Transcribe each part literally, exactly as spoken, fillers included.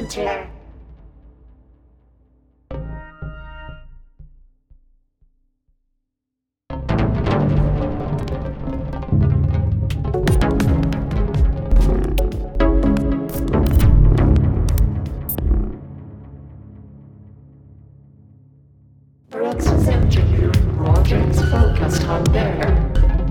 Center. Brooks's engineering projects focused on there.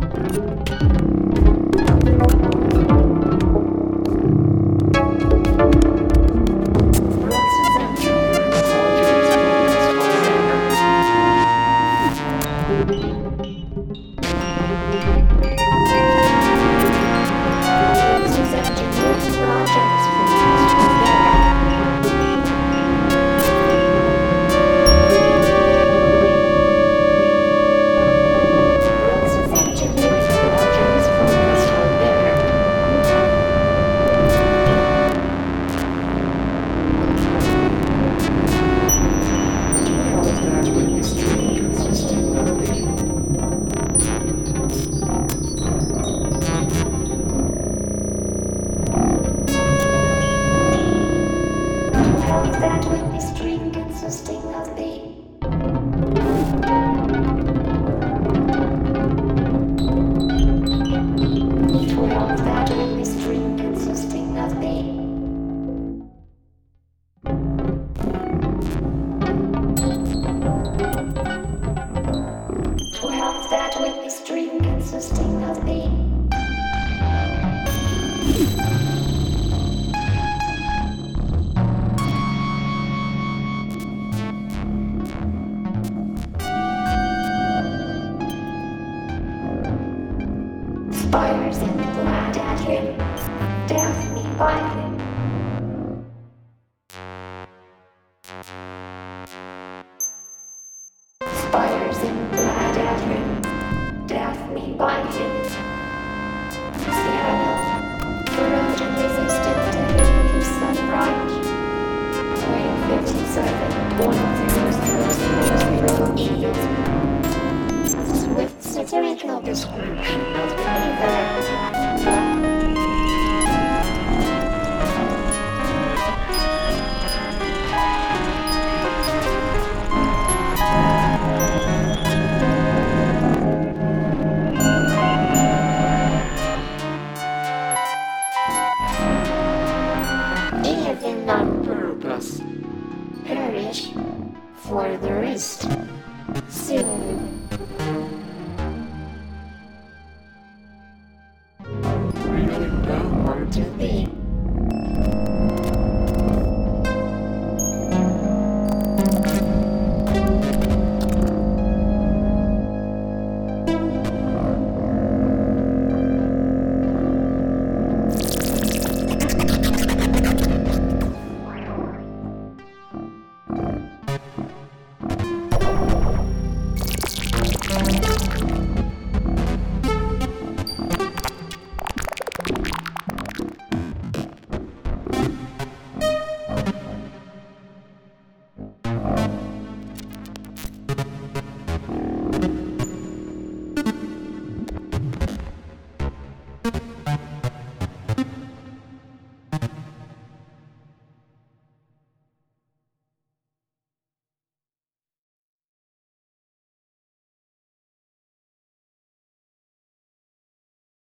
That with the string consisting of the twelve that with the string consisting of the twelve that with the string consisting of the spiders in the glad at him, death me by him. Spiders in the glad at him, death me by him. Seattle, corrosion resistant to him who's sunbright. Wave fifty-seven, one zero zero zero zero Eagles. With satirical description of the even on purpose, perish for the rest. Soon